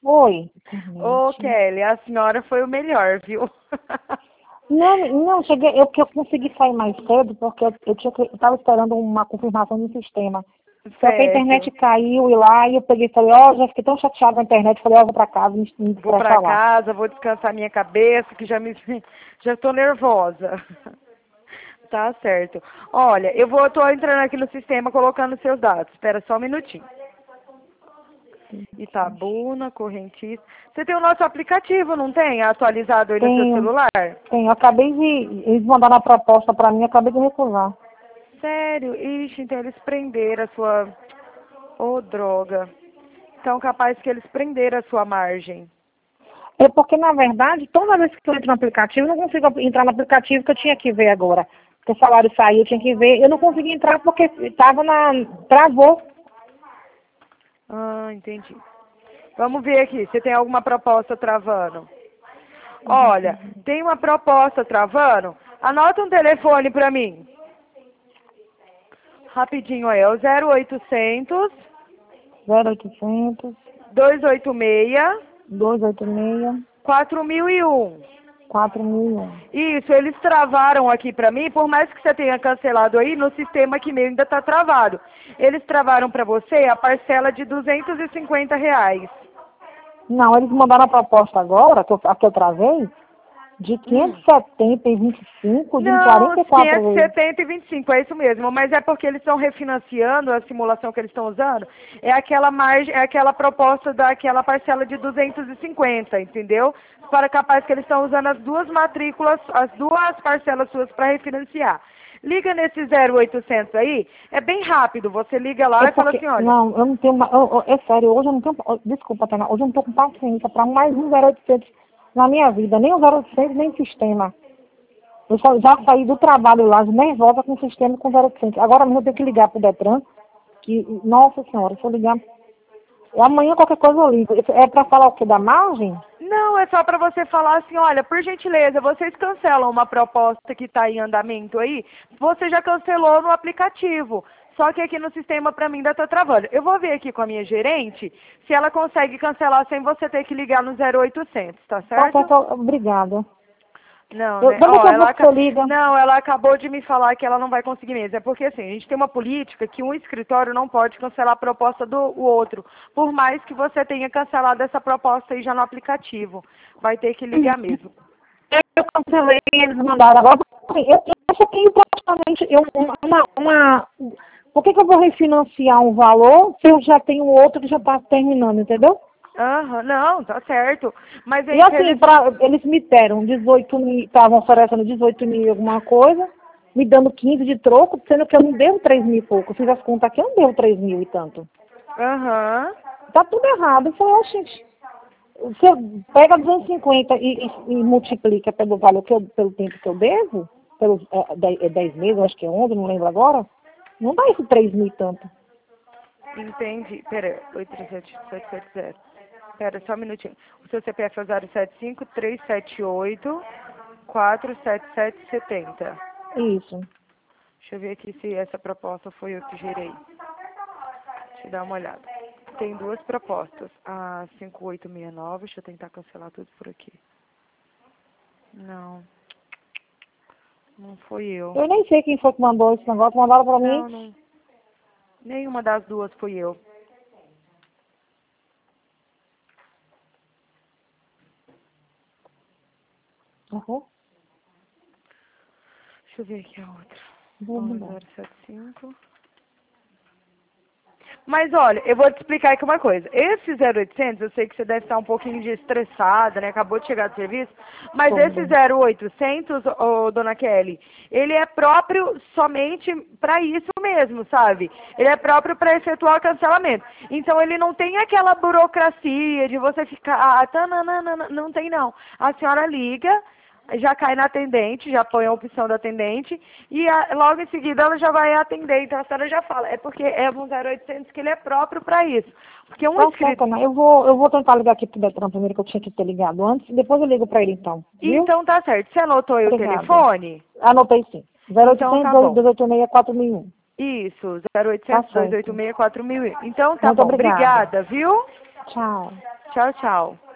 Oi. Ô, Internet. Kelly, a senhora foi o melhor, viu? Não, cheguei, porque eu consegui sair mais cedo, porque eu tava esperando uma confirmação do sistema. Só que a internet Certo. caiu e lá, e eu peguei e falei, ó, já fiquei tão chateada com a internet, falei, ó, vou pra casa, me Vou pra estressar lá. casa, vou descansar minha cabeça, que já me já tô nervosa. Tá certo. Olha, tô entrando aqui no sistema colocando seus dados. Espera só um minutinho. Itabuna, correntista. Você tem o nosso aplicativo, não tem? Atualizado aí no seu Tenho, celular? tenho, eles mandaram a proposta pra mim, eu acabei de recusar. Sério? Ixi, então eles prenderam a sua. Ô, droga. Então, capaz que eles prenderam a sua margem. É porque, na verdade, toda vez que eu entro no aplicativo, eu não consigo entrar no aplicativo que eu tinha que ver agora. Porque o salário saiu, eu tinha que ver. Eu não consegui entrar porque travou. Ah, entendi. Vamos ver aqui, você tem alguma proposta travando? Olha, tem uma proposta travando? Anota um telefone pra mim. Rapidinho aí, é o 0800 0800 286 286 4001. 4001. Isso, eles travaram aqui pra mim, por mais que você tenha cancelado aí, no sistema aqui meu ainda tá travado. Eles travaram pra você a parcela de R$ 250. Não, eles mandaram a proposta agora, a que eu travei, de Hum. 570 e 25 de Não, 44 vezes. 570 e 25, é isso mesmo. Mas é porque eles estão refinanciando a simulação que eles estão usando. É aquela margem, é aquela proposta daquela parcela de 250, entendeu? Para capaz que eles estão usando as duas matrículas, as duas parcelas suas para refinanciar. Liga nesse 0800 aí, é bem rápido. Você liga lá É e fala porque, assim, olha, não, eu não tenho, é sério, hoje eu não tenho, desculpa, Tana, hoje eu não tô com paciência para mais um 0800 na minha vida, nem o 0800, nem sistema. Eu já saí do trabalho lá, nervosa com o sistema e com o 0800. Agora mesmo eu tenho que ligar pro Detran, que, nossa senhora, se eu ligar, amanhã qualquer coisa eu ligo. É para falar o quê, da margem? não, é só para você falar assim, olha, por gentileza, vocês cancelam uma proposta que está em andamento aí, você já cancelou no aplicativo, só que aqui no sistema para mim ainda está travando. Eu vou ver aqui com a minha gerente se ela consegue cancelar sem você ter que ligar no 0800, tá Tá certo? certo, obrigada. Não, né? Daqui Ó, a pouco você liga. não, ela acabou de me falar que ela não vai conseguir mesmo. É porque assim, a gente tem uma política que um escritório não pode cancelar a proposta do o outro. Por mais que você tenha cancelado essa proposta aí já no aplicativo. Vai ter que ligar mesmo. Eu cancelei, eles mandaram agora. Assim, eu só tenho praticamente por que eu vou refinanciar um valor se eu já tenho outro que já está terminando, entendeu? Aham, não, tá certo. Mas E aí que assim, eles. eles me deram 18 mil, estavam oferecendo 18 mil e alguma coisa, me dando 15 de troco, sendo que eu não devo 3 mil e pouco. Eu fiz as contas aqui, eu não devo 3 mil e tanto. Aham. Tá tudo errado. Eu falei, gente, você pega 250 e multiplica pelo valor pelo tempo que eu devo, pelos 10 meses, eu acho que é 11, não lembro agora, não dá esse 3 mil e tanto. Entendi. Pera, 83770. Pera, só um minutinho. O seu CPF é o 075 378 47770. Isso. Deixa eu ver aqui se essa proposta foi eu que gerei. Deixa eu dar uma olhada. Tem duas propostas. A 5869, deixa eu tentar cancelar tudo por aqui. Não, não fui eu. Eu nem sei quem foi que mandou esse negócio, mandaram pra mim. Não, não. Nenhuma das duas fui eu. Uhum. Deixa eu ver aqui a outra. Vou mudar. 1075. Mas olha, eu vou te explicar aqui uma coisa. Esse 0800, eu sei que você deve estar um pouquinho de estressada, né? Acabou de chegar do serviço. Mas Tô esse mudando. 0800, ô, dona Kelly, ele é próprio somente para isso mesmo, sabe? Ele é próprio para efetuar o cancelamento. Então ele não tem aquela burocracia de você ficar, não tem não. A senhora liga, já cai na atendente, já põe a opção da atendente e logo em seguida ela já vai atender. Então a senhora já fala, é porque é um 0800 que ele é próprio para isso. Porque um Tá inscrito. certo, Ana. Eu vou tentar ligar aqui pro Detran primeiro, que eu tinha que ter ligado antes, depois eu ligo pra ele então, viu? Então tá certo. Você anotou aí o Obrigada. telefone? Anotei sim. Então 0800 tá bom. 286 4001. Isso, Tá 0800 certo. 286 4000. Então tá Muito bom. obrigada. Obrigada, viu? Tchau. Tchau, tchau.